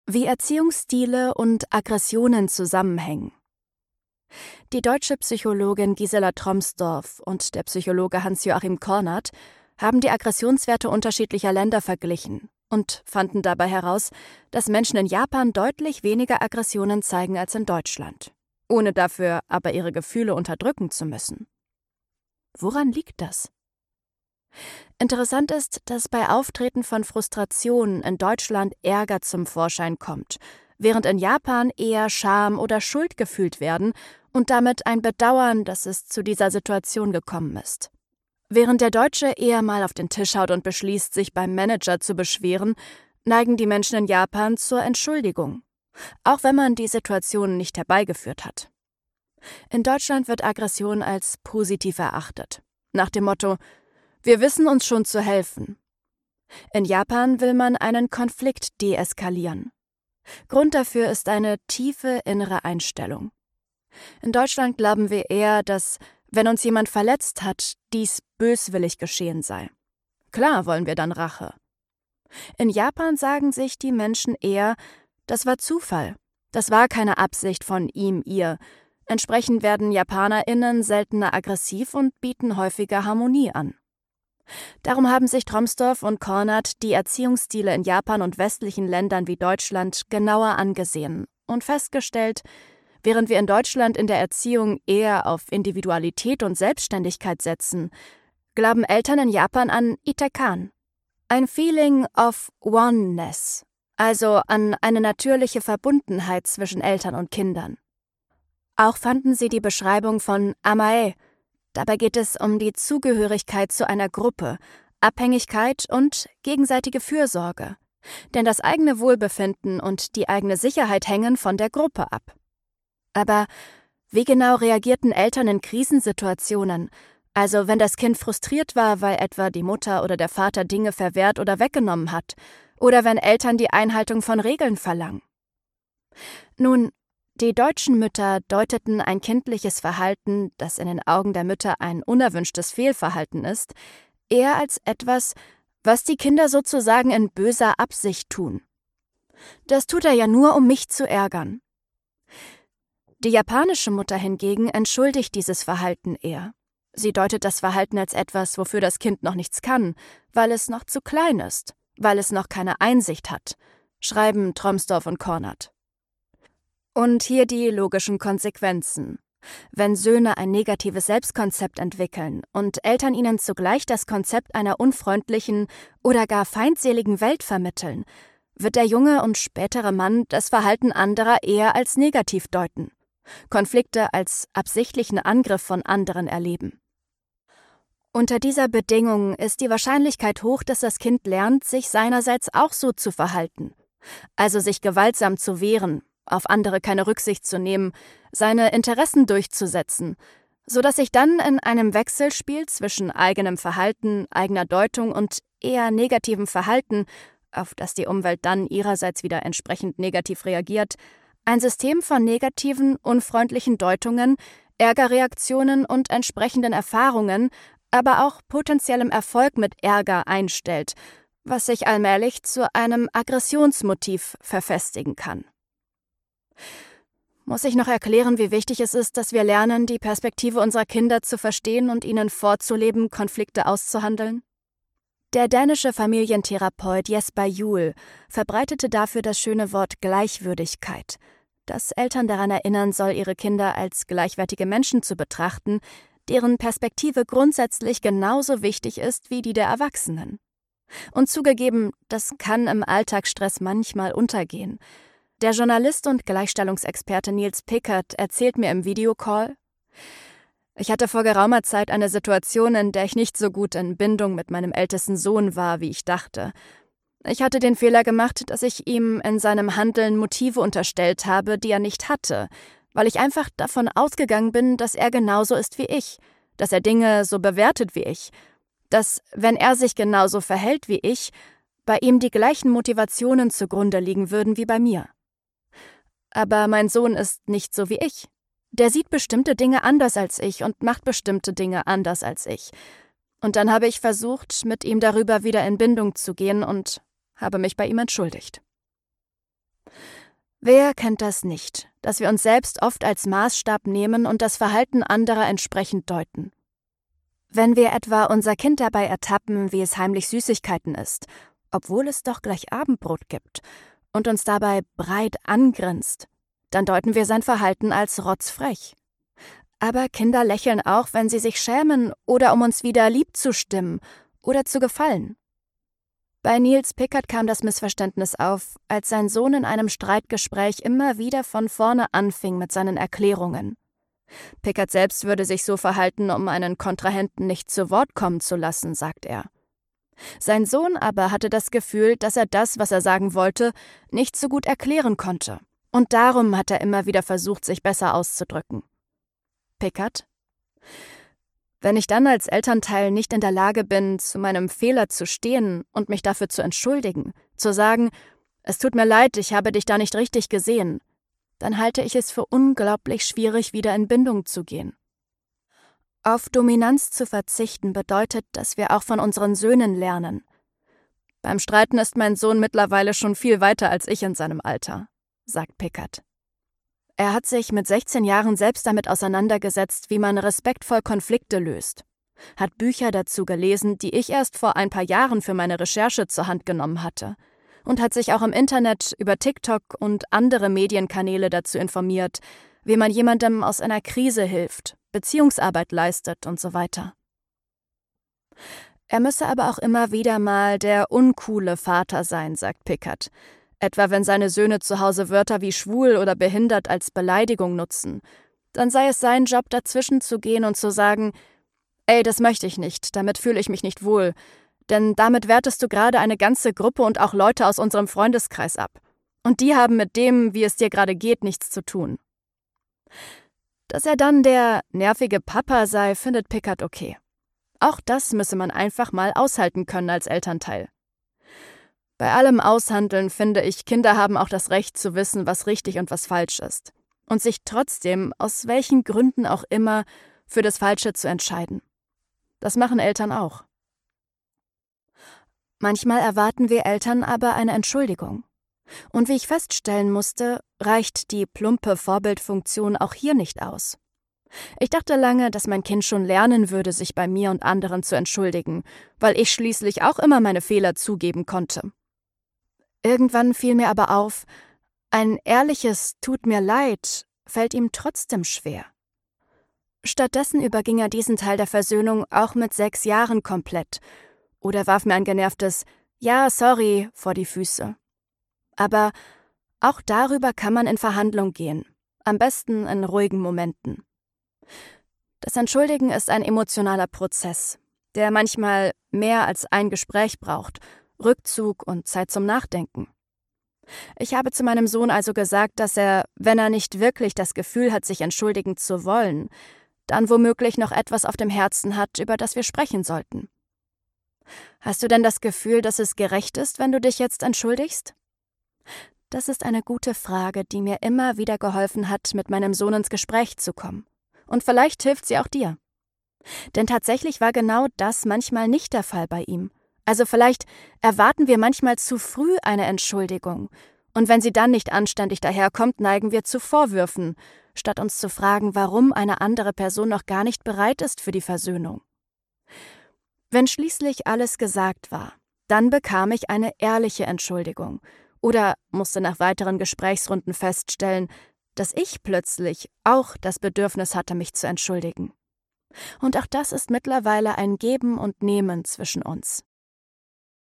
Wie Erziehungsstile und Aggressionen zusammenhängen. Die deutsche Psychologin Gisela Tromsdorf und der Psychologe Hans-Joachim Kornert haben die Aggressionswerte unterschiedlicher Länder verglichen und fanden dabei heraus, dass Menschen in Japan deutlich weniger Aggressionen zeigen als in Deutschland, ohne dafür aber ihre Gefühle unterdrücken zu müssen. Woran liegt das? Interessant ist, dass bei Auftreten von Frustration in Deutschland Ärger zum Vorschein kommt, während in Japan eher Scham oder Schuld gefühlt werden und damit ein Bedauern, dass es zu dieser Situation gekommen ist. Während der Deutsche eher mal auf den Tisch haut und beschließt, sich beim Manager zu beschweren, neigen die Menschen in Japan zur Entschuldigung, auch wenn man die Situation nicht herbeigeführt hat. In Deutschland wird Aggression als positiv erachtet, nach dem Motto: Wir wissen uns schon zu helfen. In Japan will man einen Konflikt deeskalieren. Grund dafür ist eine tiefe innere Einstellung. In Deutschland glauben wir eher, dass, wenn uns jemand verletzt hat, dies böswillig geschehen sei. Klar wollen wir dann Rache. In Japan sagen sich die Menschen eher, das war Zufall, das war keine Absicht von ihm, ihr. Entsprechend werden JapanerInnen seltener aggressiv und bieten häufiger Harmonie an. Darum haben sich Tromsdorf und Kornert die Erziehungsstile in Japan und westlichen Ländern wie Deutschland genauer angesehen und festgestellt, während wir in Deutschland in der Erziehung eher auf Individualität und Selbstständigkeit setzen, glauben Eltern in Japan an Itakan, ein Feeling of Oneness, also an eine natürliche Verbundenheit zwischen Eltern und Kindern. Auch fanden sie die Beschreibung von Amae. Dabei geht es um die Zugehörigkeit zu einer Gruppe, Abhängigkeit und gegenseitige Fürsorge. Denn das eigene Wohlbefinden und die eigene Sicherheit hängen von der Gruppe ab. Aber wie genau reagierten Eltern in Krisensituationen, also wenn das Kind frustriert war, weil etwa die Mutter oder der Vater Dinge verwehrt oder weggenommen hat, oder wenn Eltern die Einhaltung von Regeln verlangen? Nun, die deutschen Mütter deuteten ein kindliches Verhalten, das in den Augen der Mütter ein unerwünschtes Fehlverhalten ist, eher als etwas, was die Kinder sozusagen in böser Absicht tun. Das tut er ja nur, um mich zu ärgern. Die japanische Mutter hingegen entschuldigt dieses Verhalten eher. Sie deutet das Verhalten als etwas, wofür das Kind noch nichts kann, weil es noch zu klein ist, weil es noch keine Einsicht hat, schreiben Tromsdorf und Kornert. Und hier die logischen Konsequenzen. Wenn Söhne ein negatives Selbstkonzept entwickeln und Eltern ihnen zugleich das Konzept einer unfreundlichen oder gar feindseligen Welt vermitteln, wird der junge und spätere Mann das Verhalten anderer eher als negativ deuten, Konflikte als absichtlichen Angriff von anderen erleben. Unter dieser Bedingung ist die Wahrscheinlichkeit hoch, dass das Kind lernt, sich seinerseits auch so zu verhalten, also sich gewaltsam zu wehren, auf andere keine Rücksicht zu nehmen, seine Interessen durchzusetzen, sodass sich dann in einem Wechselspiel zwischen eigenem Verhalten, eigener Deutung und eher negativem Verhalten, auf das die Umwelt dann ihrerseits wieder entsprechend negativ reagiert, ein System von negativen, unfreundlichen Deutungen, Ärgerreaktionen und entsprechenden Erfahrungen, aber auch potenziellem Erfolg mit Ärger einstellt, was sich allmählich zu einem Aggressionsmotiv verfestigen kann. Muss ich noch erklären, wie wichtig es ist, dass wir lernen, die Perspektive unserer Kinder zu verstehen und ihnen vorzuleben, Konflikte auszuhandeln? Der dänische Familientherapeut Jesper Juhl verbreitete dafür das schöne Wort Gleichwürdigkeit, das Eltern daran erinnern soll, ihre Kinder als gleichwertige Menschen zu betrachten, deren Perspektive grundsätzlich genauso wichtig ist wie die der Erwachsenen. Und zugegeben, das kann im Alltagsstress manchmal untergehen. Der Journalist und Gleichstellungsexperte Nils Pickert erzählt mir im Videocall: Ich hatte vor geraumer Zeit eine Situation, in der ich nicht so gut in Bindung mit meinem ältesten Sohn war, wie ich dachte. Ich hatte den Fehler gemacht, dass ich ihm in seinem Handeln Motive unterstellt habe, die er nicht hatte, weil ich einfach davon ausgegangen bin, dass er genauso ist wie ich, dass er Dinge so bewertet wie ich, dass, wenn er sich genauso verhält wie ich, bei ihm die gleichen Motivationen zugrunde liegen würden wie bei mir. Aber mein Sohn ist nicht so wie ich. Der sieht bestimmte Dinge anders als ich und macht bestimmte Dinge anders als ich. Und dann habe ich versucht, mit ihm darüber wieder in Bindung zu gehen und habe mich bei ihm entschuldigt. Wer kennt das nicht, dass wir uns selbst oft als Maßstab nehmen und das Verhalten anderer entsprechend deuten? Wenn wir etwa unser Kind dabei ertappen, wie es heimlich Süßigkeiten isst, obwohl es doch gleich Abendbrot gibt, und uns dabei breit angrinst, dann deuten wir sein Verhalten als rotzfrech. Aber Kinder lächeln auch, wenn sie sich schämen oder um uns wieder lieb zu stimmen oder zu gefallen. Bei Niels Pickert kam das Missverständnis auf, als sein Sohn in einem Streitgespräch immer wieder von vorne anfing mit seinen Erklärungen. Pickert selbst würde sich so verhalten, um einen Kontrahenten nicht zu Wort kommen zu lassen, sagt er. Sein Sohn aber hatte das Gefühl, dass er das, was er sagen wollte, nicht so gut erklären konnte. Und darum hat er immer wieder versucht, sich besser auszudrücken. Pickert: Wenn ich dann als Elternteil nicht in der Lage bin, zu meinem Fehler zu stehen und mich dafür zu entschuldigen, zu sagen, es tut mir leid, ich habe dich da nicht richtig gesehen, dann halte ich es für unglaublich schwierig, wieder in Bindung zu gehen. Auf Dominanz zu verzichten bedeutet, dass wir auch von unseren Söhnen lernen. Beim Streiten ist mein Sohn mittlerweile schon viel weiter als ich in seinem Alter, sagt Pickert. Er hat sich mit 16 Jahren selbst damit auseinandergesetzt, wie man respektvoll Konflikte löst, hat Bücher dazu gelesen, die ich erst vor ein paar Jahren für meine Recherche zur Hand genommen hatte, und hat sich auch im Internet über TikTok und andere Medienkanäle dazu informiert, wie man jemandem aus einer Krise hilft, Beziehungsarbeit leistet und so weiter. Er müsse aber auch immer wieder mal der uncoole Vater sein, sagt Pickert, etwa wenn seine Söhne zu Hause Wörter wie schwul oder behindert als Beleidigung nutzen. Dann sei es sein Job, dazwischen zu gehen und zu sagen, »Ey, das möchte ich nicht, damit fühle ich mich nicht wohl, denn damit wertest du gerade eine ganze Gruppe und auch Leute aus unserem Freundeskreis ab. Und die haben mit dem, wie es dir gerade geht, nichts zu tun.« Dass er dann der nervige Papa sei, findet Pickert okay. Auch das müsse man einfach mal aushalten können als Elternteil. Bei allem Aushandeln finde ich, Kinder haben auch das Recht zu wissen, was richtig und was falsch ist. Und sich trotzdem, aus welchen Gründen auch immer, für das Falsche zu entscheiden. Das machen Eltern auch. Manchmal erwarten wir Eltern aber eine Entschuldigung. Und wie ich feststellen musste, reicht die plumpe Vorbildfunktion auch hier nicht aus. Ich dachte lange, dass mein Kind schon lernen würde, sich bei mir und anderen zu entschuldigen, weil ich schließlich auch immer meine Fehler zugeben konnte. Irgendwann fiel mir aber auf, ein ehrliches »Tut mir leid« fällt ihm trotzdem schwer. Stattdessen überging er diesen Teil der Versöhnung auch mit 6 Jahren komplett oder warf mir ein genervtes »Ja, sorry« vor die Füße. Aber auch darüber kann man in Verhandlung gehen, am besten in ruhigen Momenten. Das Entschuldigen ist ein emotionaler Prozess, der manchmal mehr als ein Gespräch braucht, Rückzug und Zeit zum Nachdenken. Ich habe zu meinem Sohn also gesagt, dass er, wenn er nicht wirklich das Gefühl hat, sich entschuldigen zu wollen, dann womöglich noch etwas auf dem Herzen hat, über das wir sprechen sollten. Hast du denn das Gefühl, dass es gerecht ist, wenn du dich jetzt entschuldigst? Das ist eine gute Frage, die mir immer wieder geholfen hat, mit meinem Sohn ins Gespräch zu kommen. Und vielleicht hilft sie auch dir. Denn tatsächlich war genau das manchmal nicht der Fall bei ihm. Also vielleicht erwarten wir manchmal zu früh eine Entschuldigung. Und wenn sie dann nicht anständig daherkommt, neigen wir zu Vorwürfen, statt uns zu fragen, warum eine andere Person noch gar nicht bereit ist für die Versöhnung. Wenn schließlich alles gesagt war, dann bekam ich eine ehrliche Entschuldigung oder musste nach weiteren Gesprächsrunden feststellen, dass ich plötzlich auch das Bedürfnis hatte, mich zu entschuldigen. Und auch das ist mittlerweile ein Geben und Nehmen zwischen uns.